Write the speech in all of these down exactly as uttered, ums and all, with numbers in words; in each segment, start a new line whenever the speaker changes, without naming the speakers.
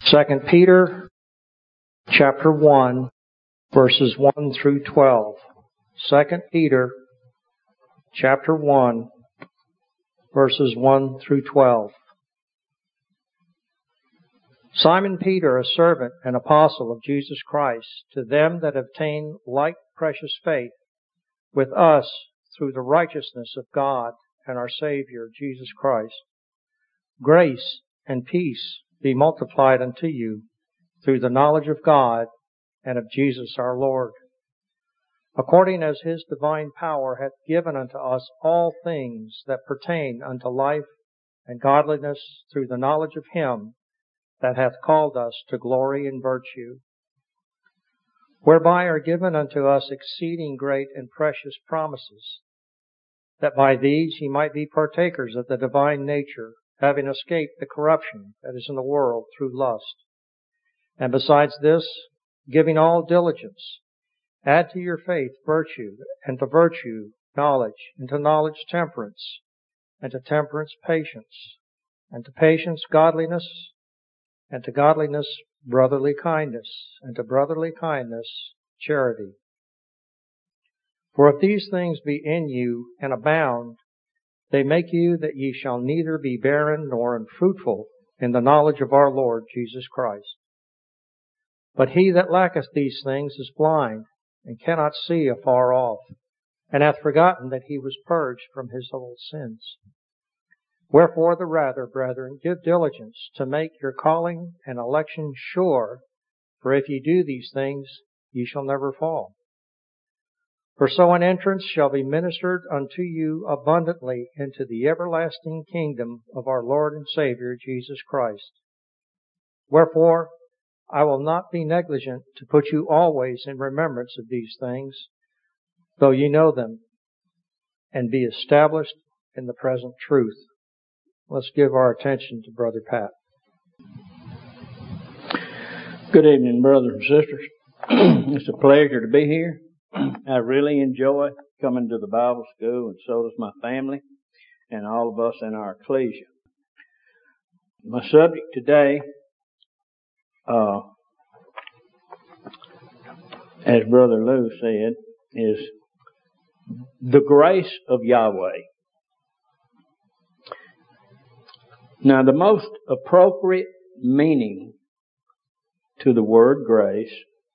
Second Peter chapter one, verses one through twelve. Second Peter chapter one, verses one through twelve. Simon Peter, a servant and apostle of Jesus Christ, to them that obtain like precious faith with us through the righteousness of God and our Savior Jesus Christ, grace and peace be multiplied unto you through the knowledge of God and of Jesus our Lord, according as His divine power hath given unto us all things that pertain unto life and godliness through the knowledge of Him that hath called us to glory and virtue, whereby are given unto us exceeding great and precious promises, that by these ye might be partakers of the divine nature, having escaped the corruption that is in the world through lust. And besides this, giving all diligence, add to your faith virtue, and to virtue knowledge, and to knowledge temperance, and to temperance patience, and to patience godliness, and to godliness brotherly kindness, and to brotherly kindness charity. For if these things be in you and abound, they make you that ye shall neither be barren nor unfruitful in the knowledge of our Lord Jesus Christ. But he that lacketh these things is blind, and cannot see afar off, and hath forgotten that he was purged from his old sins. Wherefore the rather, brethren, give diligence to make your calling and election sure, for if ye do these things, ye shall never fall. For so an entrance shall be ministered unto you abundantly into the everlasting kingdom of our Lord and Savior Jesus Christ. Wherefore I will not be negligent to put you always in remembrance of these things, though ye know them, and be established in the present truth. Let's give our attention to Brother Pat.
Good evening, brothers and sisters. It's a pleasure to be here. I really enjoy coming to the Bible school, and so does my family and all of us in our ecclesia. My subject today, uh, as Brother Lou said, is the grace of Yahweh. Now, the most appropriate meaning to the word grace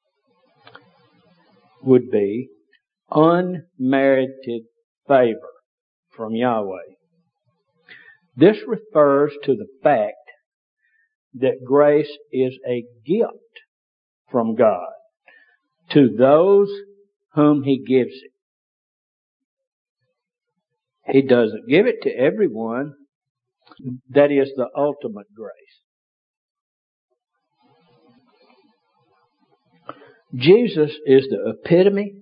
would be unmerited favor from Yahweh. This refers to the fact that grace is a gift from God to those whom He gives it. He doesn't give it to everyone. That is the ultimate grace. Jesus is the epitome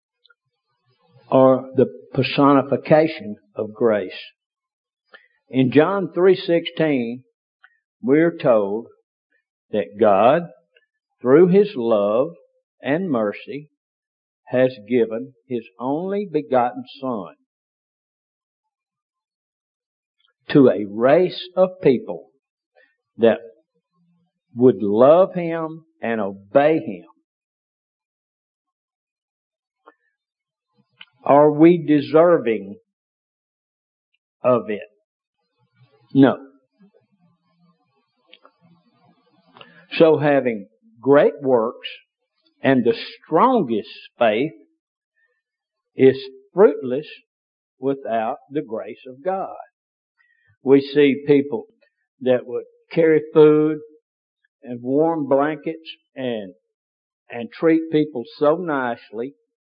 or the personification of grace. In John three sixteen, we're told that God, through His love and mercy, has given His only begotten Son to a race of people that would love Him and obey Him. Are we deserving of it? No. So having great works and the strongest faith is fruitless without the grace of God. We see people that would carry food and warm blankets and and treat people so nicely,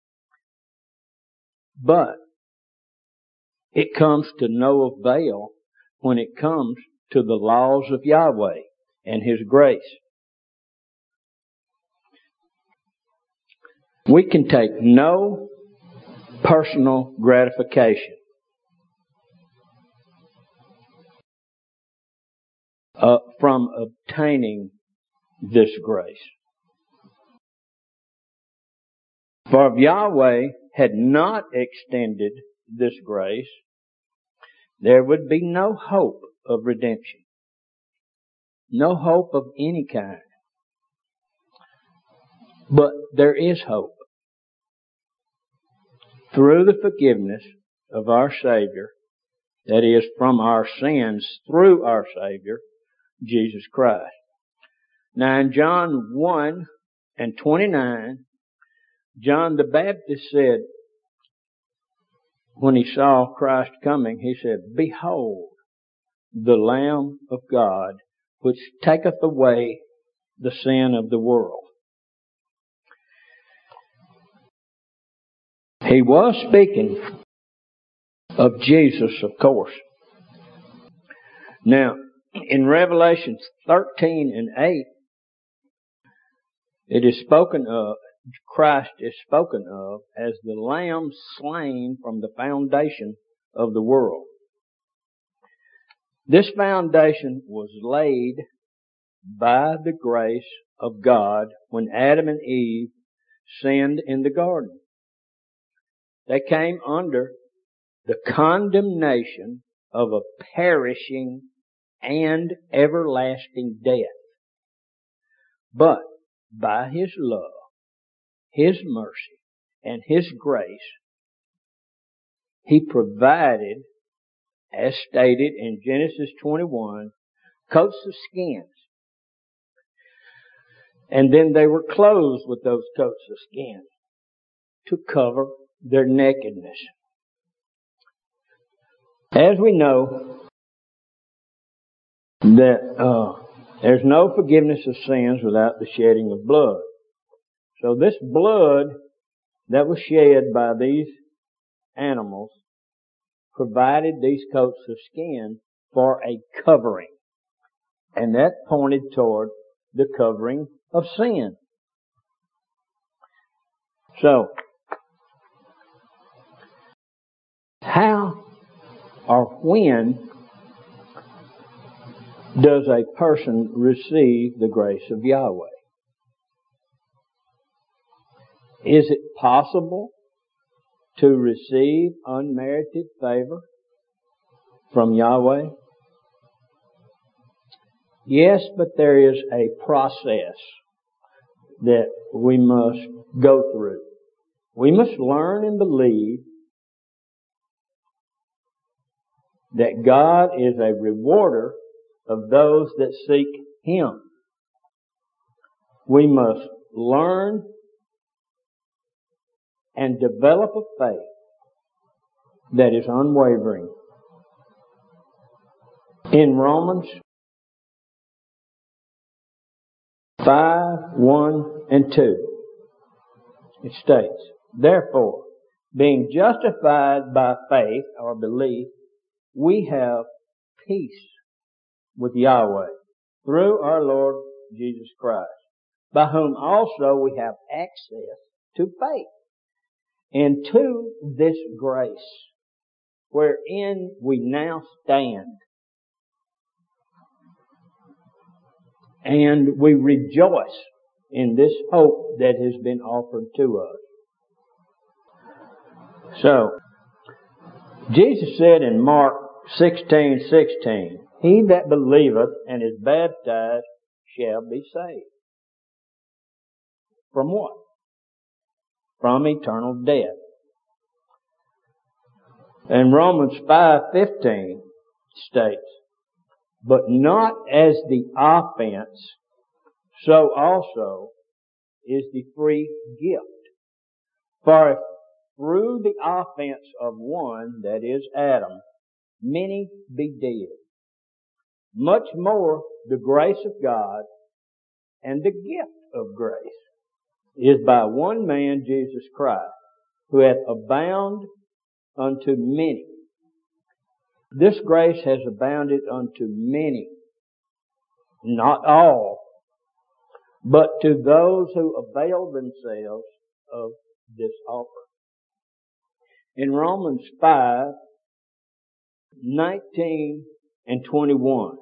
but it comes to no avail when it comes to the laws of Yahweh and His grace. We can take no personal gratification uh, from obtaining this grace. For if Yahweh had not extended this grace, there would be no hope of redemption. No hope of any kind. But there is hope. Through the forgiveness of our Savior, that is, from our sins through our Savior, Jesus Christ. Now in John one and twenty-nine, John the Baptist said, when he saw Christ coming, he said, "Behold, the Lamb of God, which taketh away the sin of the world." He was speaking of Jesus, of course. Now, in Revelation thirteen and eight, it is spoken of, Christ is spoken of as the Lamb slain from the foundation of the world. This foundation was laid by the grace of God when Adam and Eve sinned in the garden. They came under the condemnation of a perishing and everlasting death. But by His love, His mercy, and His grace, He provided, as stated in Genesis twenty-one, coats of skins. And then they were clothed with those coats of skins to cover their nakedness. As we know that uh, there's no forgiveness of sins without the shedding of blood. So this blood that was shed by these animals provided these coats of skin for a covering. And that pointed toward the covering of sin. So, how or when does a person receive the grace of Yahweh? Is it possible to receive unmerited favor from Yahweh? Yes, but there is a process that we must go through. We must learn and believe that God is a rewarder of those that seek Him. We must learn and develop a faith that is unwavering. In Romans five, one and two, it states, "Therefore, being justified by faith or belief, we have peace with Yahweh through our Lord Jesus Christ, by whom also we have access to faith, and to this grace, wherein we now stand. And we rejoice in this hope that has been offered to us." So, Jesus said in Mark sixteen sixteen, "He that believeth and is baptized shall be saved." From what? From eternal death. And Romans five fifteen states, "But not as the offense, so also is the free gift. For if through the offense of one, that is Adam, many be dead, much more the grace of God and the gift of grace is by one man, Jesus Christ, who hath abounded unto many." This grace has abounded unto many, not all, but to those who avail themselves of this offer. In Romans five nineteen and twenty-one,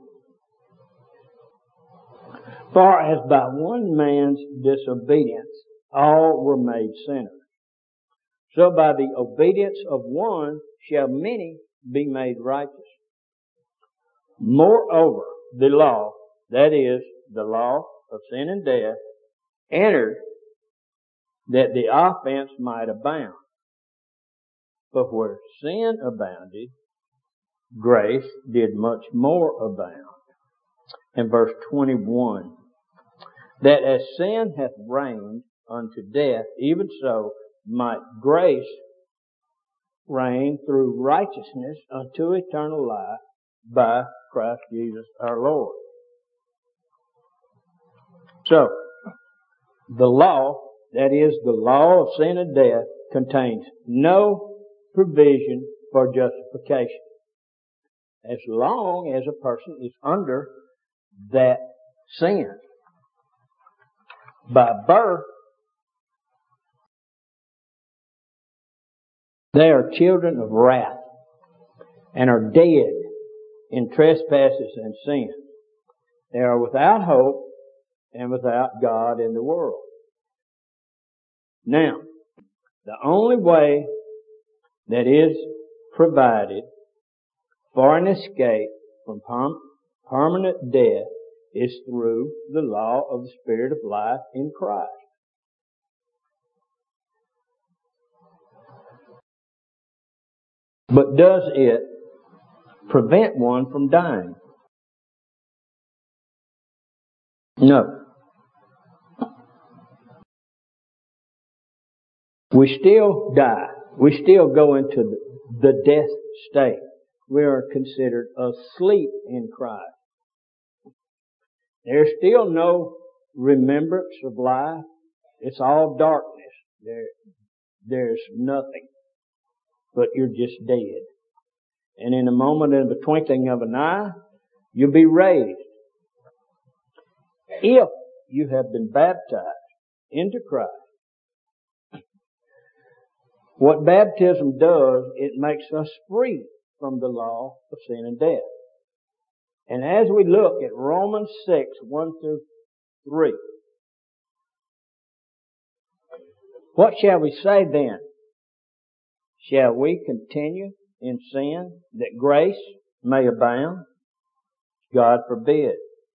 "For as by one man's disobedience all were made sinners, so by the obedience of one shall many be made righteous. Moreover, the law, that is, the law of sin and death, entered that the offense might abound. But where sin abounded, grace did much more abound. In verse twenty-one, that as sin hath reigned unto death, even so might grace reign through righteousness unto eternal life by Christ Jesus our Lord. So, the law, that is, the law of sin and death, contains no provision for justification. As long as a person is under that sin. By birth, they are children of wrath and are dead in trespasses and sins. They are without hope and without God in the world. Now, the only way that is provided for an escape from permanent death is through the law of the Spirit of life in Christ. But does it prevent one from dying? No. We still die. We still go into the death state. We are considered asleep in Christ. There's still no remembrance of life. It's all darkness. There, there's nothing. But you're just dead. And in a moment, in the twinkling of an eye, you'll be raised. If you have been baptized into Christ. What baptism does, it makes us free from the law of sin and death. And as we look at Romans six, one through three, what shall we say then? Shall we continue in sin that grace may abound? God forbid.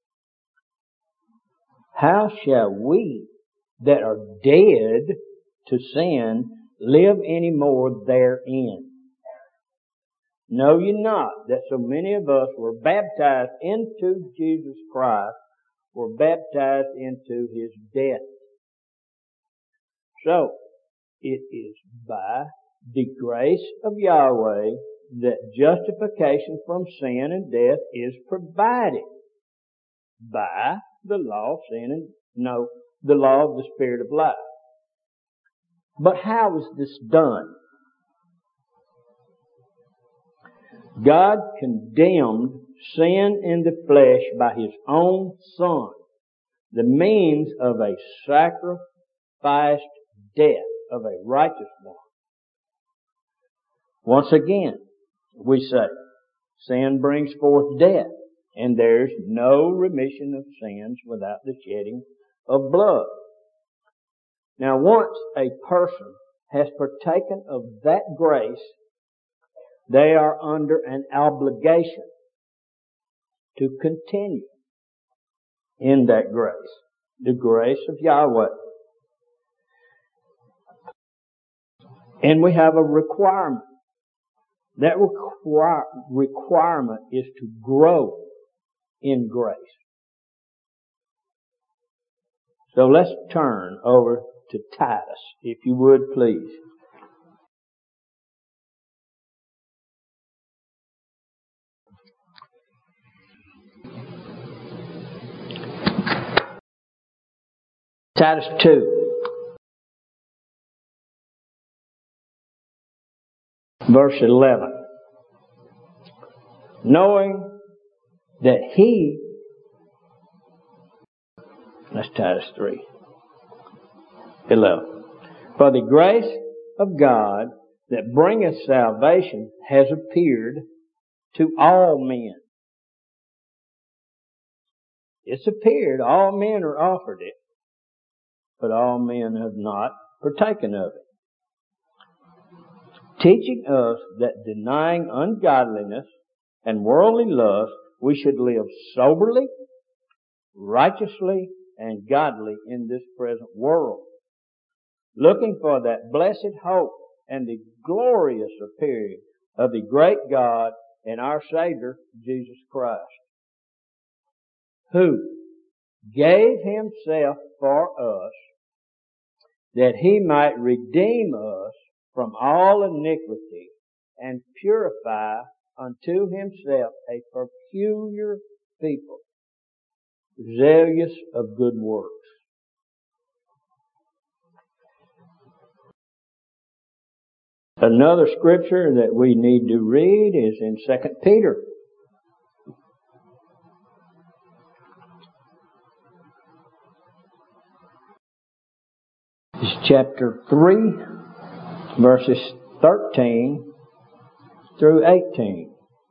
How shall we that are dead to sin live any more therein? Know ye not that so many of us were baptized into Jesus Christ, were baptized into His death? So, it is by the grace of Yahweh that justification from sin and death is provided by the law of sin and, no, the law of the Spirit of life. But how is this done? God condemned sin in the flesh by His own Son, the means of a sacrificed death of a righteous one. Once again, we say, sin brings forth death, and there's no remission of sins without the shedding of blood. Now, once a person has partaken of that grace, they are under an obligation to continue in that grace, the grace of Yahweh. And we have a requirement. That require, requirement is to grow in grace. So let's turn over to Titus, if you would please. Titus two, verse eleven. Knowing that He, that's Titus three, eleven. For the grace of God that bringeth salvation has appeared to all men. It's appeared, all men are offered it, but all men have not partaken of it. Teaching us that denying ungodliness and worldly lust, we should live soberly, righteously and godly in this present world, looking for that blessed hope and the glorious appearing of the great God and our Savior, Jesus Christ, who gave Himself for us that He might redeem us from all iniquity and purify unto Himself a peculiar people, zealous of good works. Another scripture that we need to read is in Second Peter. It's chapter three, verses thirteen through eighteen.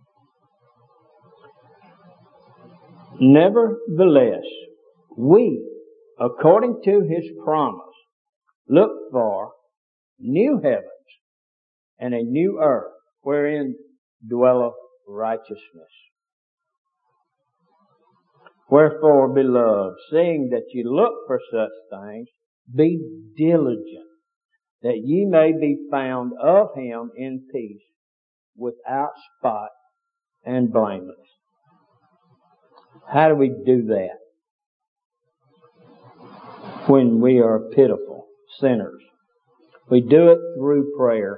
Nevertheless, we, according to His promise, look for new heavens and a new earth, wherein dwelleth righteousness. Wherefore, beloved, seeing that ye look for such things, be diligent, that ye may be found of Him in peace, without spot and blameless. How do we do that? When we are pitiful sinners. We do it through prayer.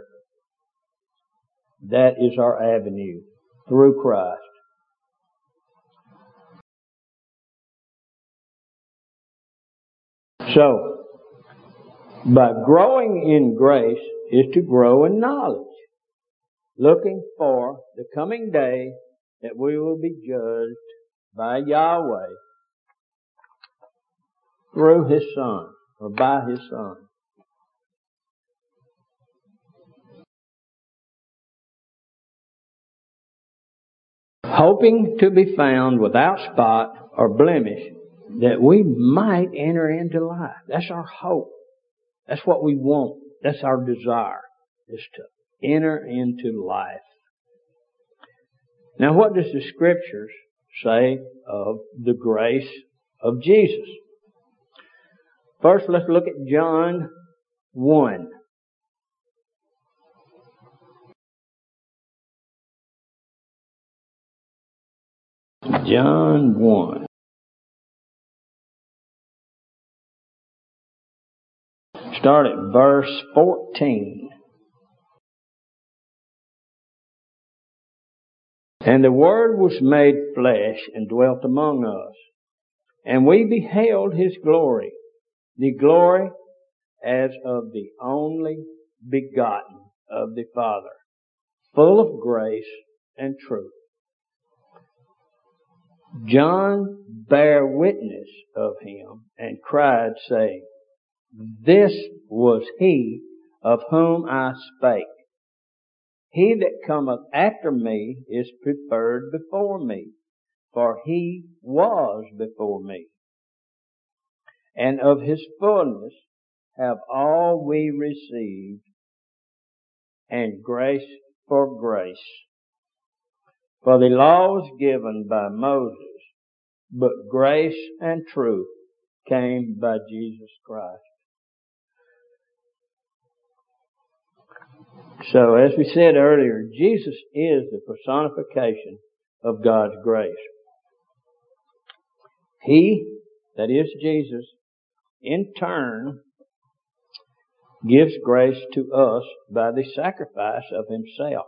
That is our avenue, through Christ. So, by growing in grace is to grow in knowledge, looking for the coming day that we will be judged by Yahweh through His Son, or by His Son. Hoping to be found without spot or blemish, that we might enter into life. That's our hope. That's what we want. That's our desire, is to enter into life. Now, what does the Scriptures say of the grace of Jesus? First, let's look at John one. John one. Start at verse fourteen. And the Word was made flesh and dwelt among us. And we beheld His glory, the glory as of the only begotten of the Father, full of grace and truth. John bare witness of Him and cried, saying, This was He of whom I spake. He that cometh after me is preferred before me, for He was before me. And of His fullness have all we received, and grace for grace. For the law was given by Moses, but grace and truth came by Jesus Christ. So, as we said earlier, Jesus is the personification of God's grace. He, that is Jesus, in turn gives grace to us by the sacrifice of Himself.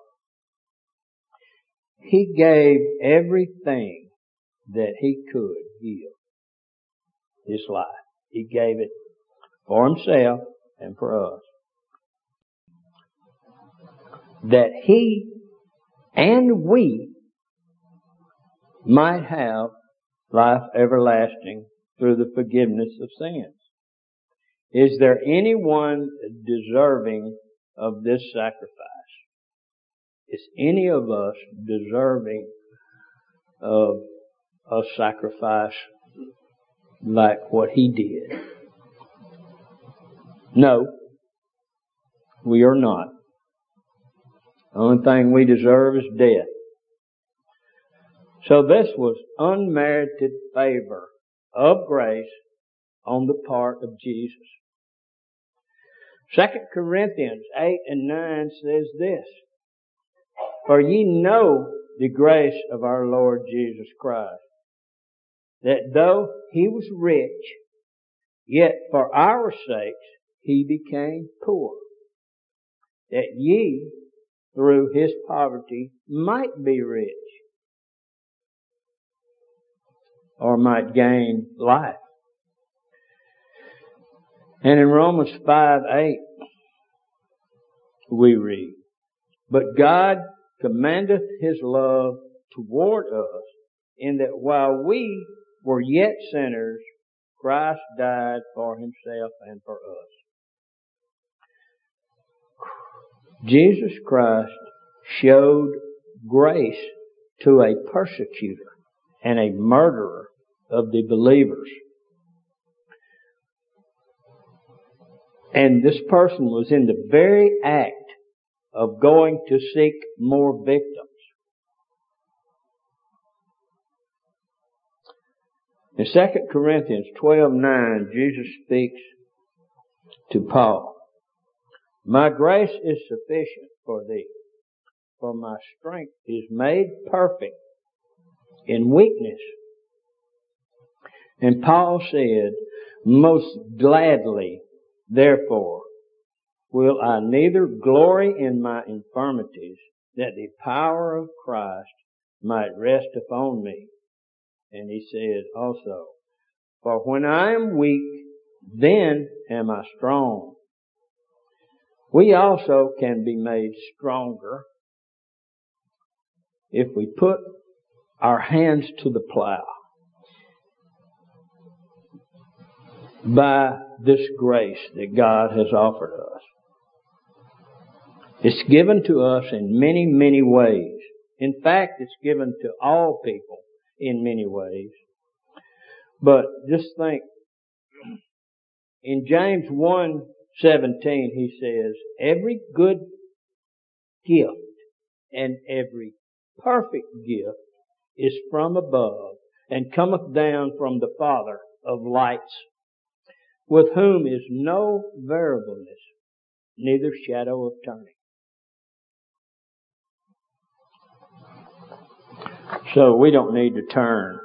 He gave everything that He could give. His life. He gave it for Himself and for us. That He and we might have life everlasting through the forgiveness of sins. Is there anyone deserving of this sacrifice? Is any of us deserving of a sacrifice like what He did? No, we are not. The only thing we deserve is death. So this was unmerited favor of grace on the part of Jesus. Second Corinthians eight and nine says this, "For ye know the grace of our Lord Jesus Christ, that though he was rich, yet for our sakes he became poor, that ye through his poverty might be rich, or might gain life." And in Romans five eight, we read, "But God commandeth his love toward us, in that while we were yet sinners, Christ died for himself and for us." Jesus Christ showed grace to a persecutor and a murderer of the believers. And this person was in the very act of going to seek more victims. In Second Corinthians twelve nine, Jesus speaks to Paul, "My grace is sufficient for thee, for my strength is made perfect in weakness." And Paul said, "Most gladly, therefore, will I neither glory in my infirmities, that the power of Christ might rest upon me." And he said also, "For when I am weak, then am I strong." We also can be made stronger if we put our hands to the plow by this grace that God has offered us. It's given to us in many, many ways. In fact, it's given to all people in many ways. But just think, in James one seventeen, he says, "Every good gift and every perfect gift is from above, and cometh down from the Father of lights, with whom is no variableness, neither shadow of turning." So we don't need to turn.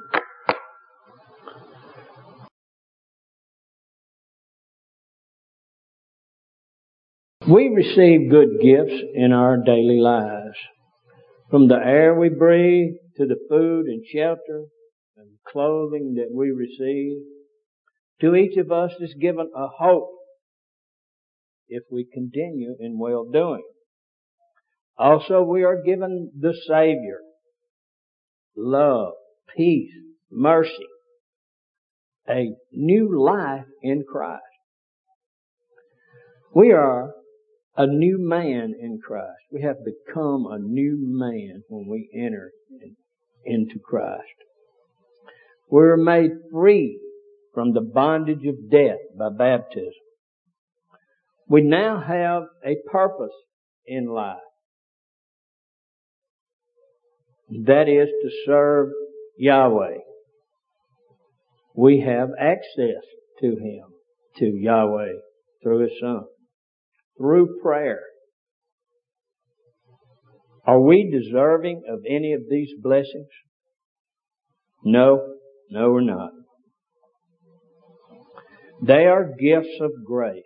We receive good gifts in our daily lives. From the air we breathe to the food and shelter and clothing that we receive, to each of us is given a hope if we continue in well-doing. Also, we are given the Savior, love, peace, mercy, a new life in Christ. We are a new man in Christ. We have become a new man when we enter into Christ. We're made free from the bondage of death by baptism. We now have a purpose in life. That is to serve Yahweh. We have access to Him, to Yahweh, through His Son, through prayer. Are we deserving of any of these blessings? No, no we're not. They are gifts of grace.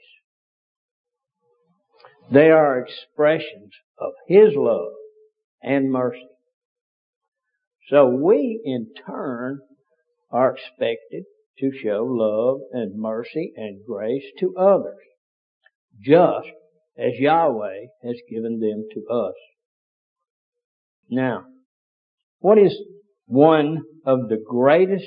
They are expressions of His love and mercy. So we, in turn, are expected to show love and mercy and grace to others, just as Yahweh has given them to us. Now, what is one of the greatest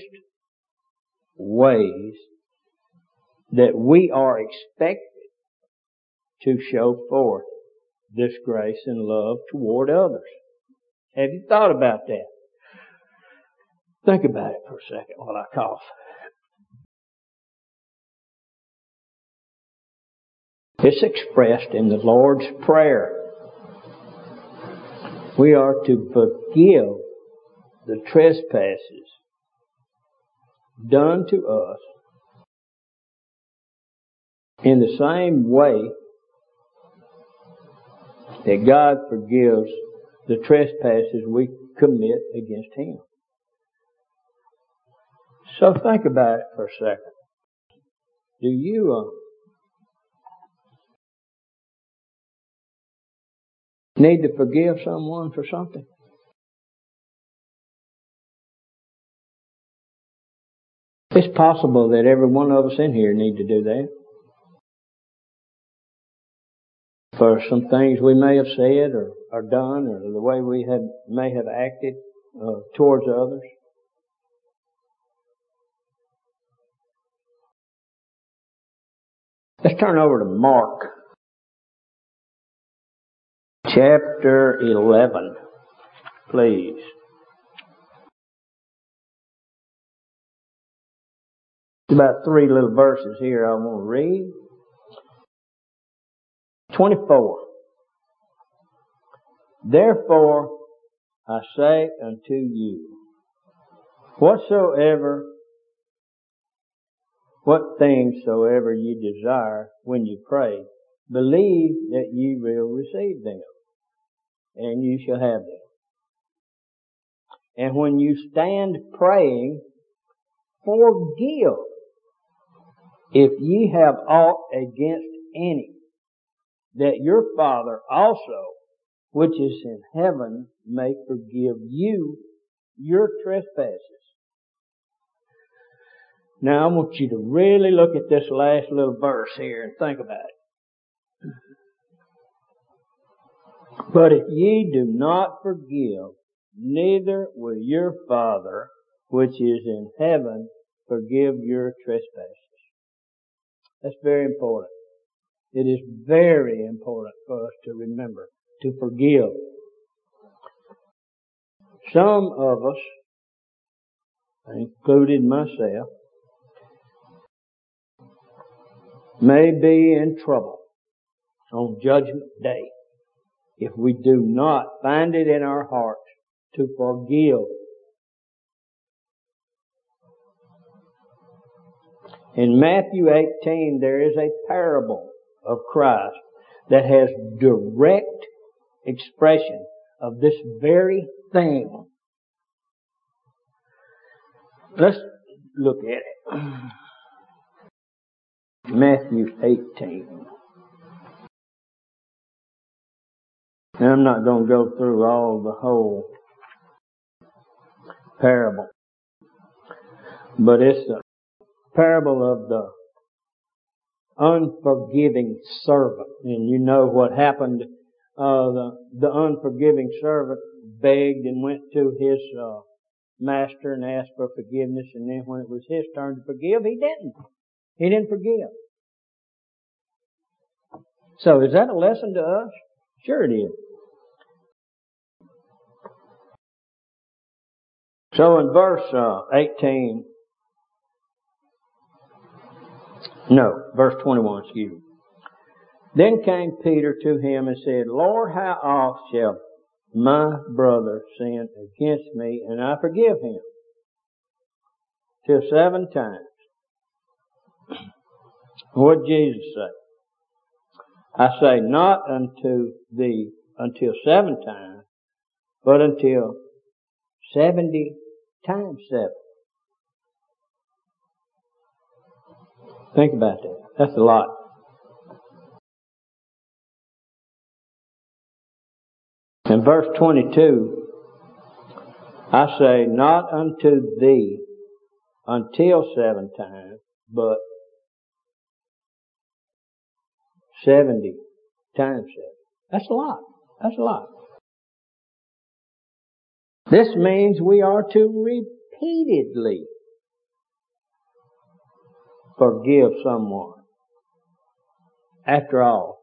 ways that we are expected to show forth this grace and love toward others? Have you thought about that? Think about it for a second while I cough. It's expressed in the Lord's Prayer. We are to forgive the trespasses done to us in the same way that God forgives the trespasses we commit against Him. So think about it for a second. Do you uh, need to forgive someone for something? It's possible that every one of us in here need to do that. For some things we may have said or, or done, or the way we have, may have acted uh, towards others. Let's turn over to Mark chapter eleven, please. About three little verses here I want to read. twenty-four. Therefore I say unto you, whatsoever, what things soever ye desire when you pray, believe that ye will receive them, and you shall have them. And when you stand praying, forgive if ye have aught against any, that your Father also, which is in heaven, may forgive you your trespasses. Now I want you to really look at this last little verse here and think about it. But if ye do not forgive, neither will your Father, which is in heaven, forgive your trespasses. That's very important. It is very important for us to remember to forgive. Some of us, including myself, may be in trouble on Judgment Day if we do not find it in our hearts to forgive. In Matthew eighteen, there is a parable of Christ that has direct expression of this very thing. Let's look at it. Matthew eighteen. Now, I'm not going to go through all the whole parable, but it's a parable of the unforgiving servant. And you know what happened. Uh, the, the unforgiving servant begged and went to his uh, master and asked for forgiveness, and then when it was his turn to forgive, he didn't. He didn't forgive. So is that a lesson to us? Sure it is. So in verse uh, eighteen, no, verse twenty-one, excuse me. Then came Peter to him and said, Lord, how oft shall my brother sin against me, and I forgive him? Till seven times. What did Jesus say? I say not unto thee until seven times, but until seventy times seven. Think about that. That's a lot. In verse twenty-two, I say not unto thee until seven times, but seventy times seven. That's a lot. That's a lot. This means we are to repeatedly forgive someone. After all,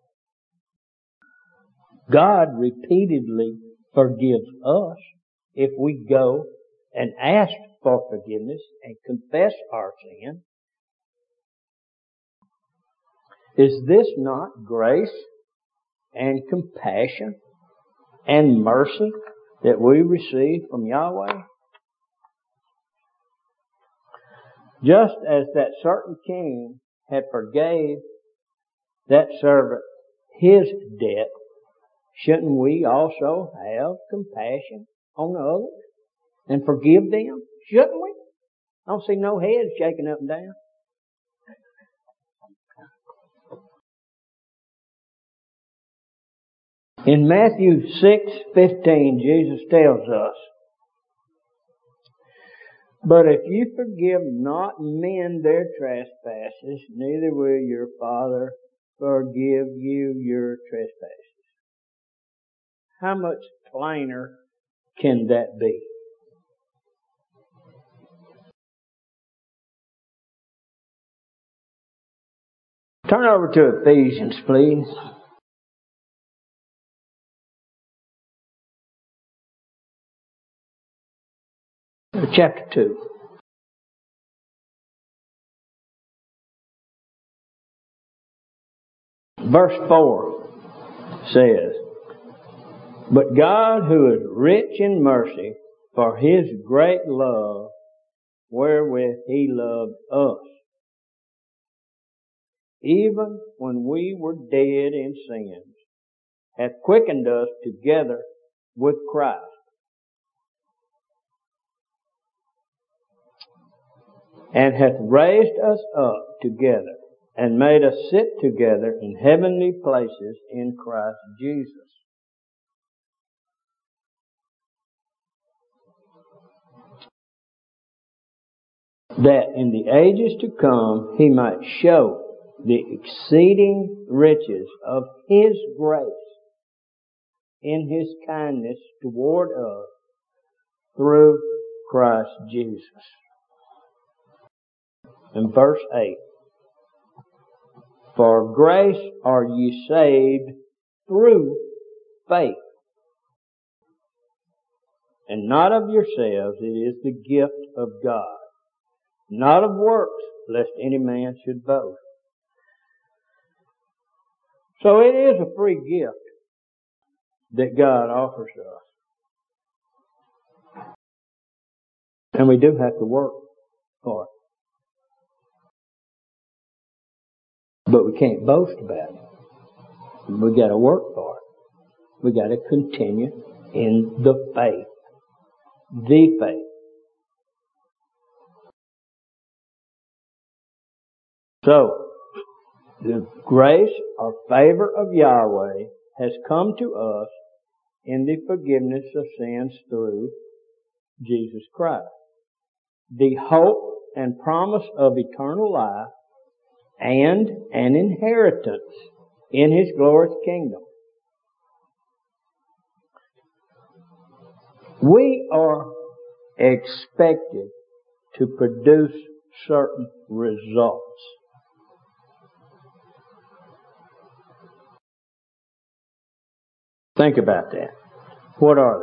God repeatedly forgives us if we go and ask for forgiveness and confess our sin. Is this not grace and compassion and mercy that we receive from Yahweh? Just as that certain king had forgave that servant his debt, shouldn't we also have compassion on others and forgive them? Shouldn't we? I don't see no heads shaking up and down. In Matthew six fifteen, Jesus tells us, "But if you forgive not men their trespasses, neither will your Father forgive you your trespasses." How much plainer can that be? Turn over to Ephesians, please. Chapter two. Verse four says, "But God, who is rich in mercy, for His great love, wherewith He loved us, even when we were dead in sins, hath quickened us together with Christ." "And hath raised us up together, and made us sit together in heavenly places in Christ Jesus." That in the ages to come He might show the exceeding riches of His grace in His kindness toward us through Christ Jesus. In verse eight, "For grace are ye saved through faith, and not of yourselves, it is the gift of God, not of works, lest any man should boast." So it is a free gift that God offers us. And we do have to work for it. But we can't boast about it. We got to work for it. We got to continue in the faith. The faith. So, the grace or favor of Yahweh has come to us in the forgiveness of sins through Jesus Christ. The hope and promise of eternal life and an inheritance in His glorious kingdom. We are expected to produce certain results. Think about that. What are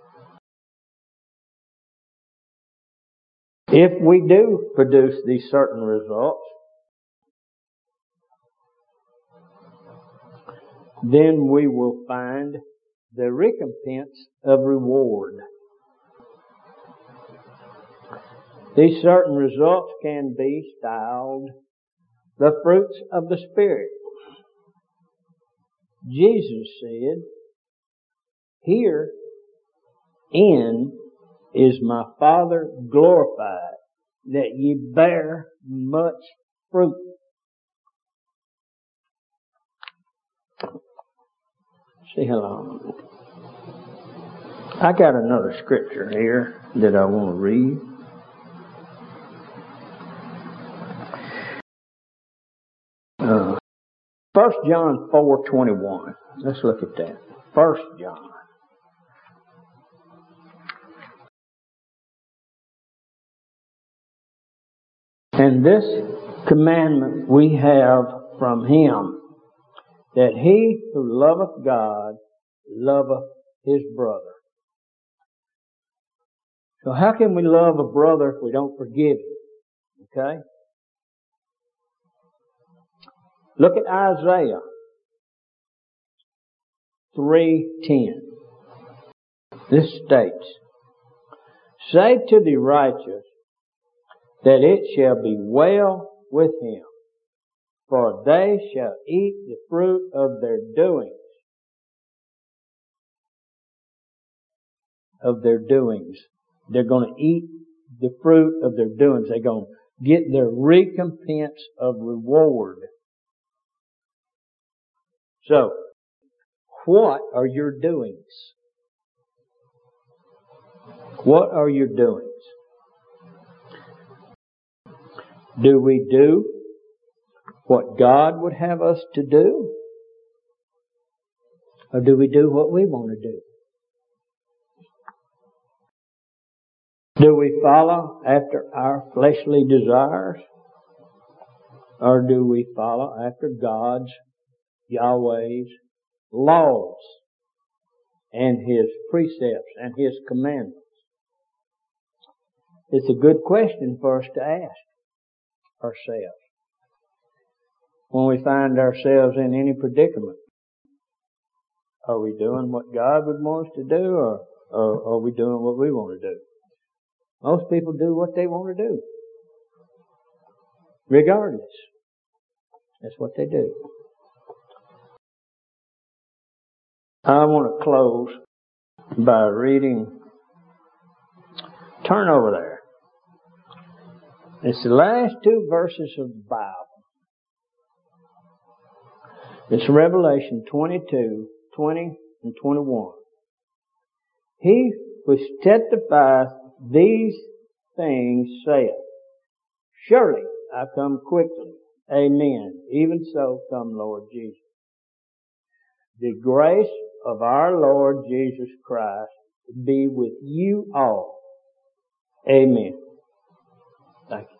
they? If we do produce these certain results, then we will find the recompense of reward. These certain results can be styled the fruits of the Spirit. Jesus said, "Herein is my Father glorified, that ye bear much fruit." See how long. I got another scripture here that I want to read. Uh, First John four twenty-one. Let's look at that. First John. "And this commandment we have from Him, that he who loveth God loveth his brother." So how can we love a brother if we don't forgive him? Okay? Look at Isaiah three ten. This states, "Say to the righteous, that it shall be well with him, for they shall eat the fruit of their doings. Of their doings. They're going to eat the fruit of their doings. They're going to get their recompense of reward. So, what are your doings? What are your doings? Do we do what God would have us to do? Or do we do what we want to do? Do we follow after our fleshly desires? Or do we follow after God's, Yahweh's laws and His precepts and His commandments? It's a good question for us to ask ourselves when we find ourselves in any predicament. Are we doing what God would want us to do, or, or are we doing what we want to do? Most people do what they want to do. Regardless. That's what they do. I want to close by reading, turn over there. It's the last two verses of the Bible. It's Revelation twenty-two, twenty and twenty-one. He which testifieth these things saith, surely I come quickly. Amen. Even so come Lord Jesus. The grace of our Lord Jesus Christ be with you all. Amen. Thank you.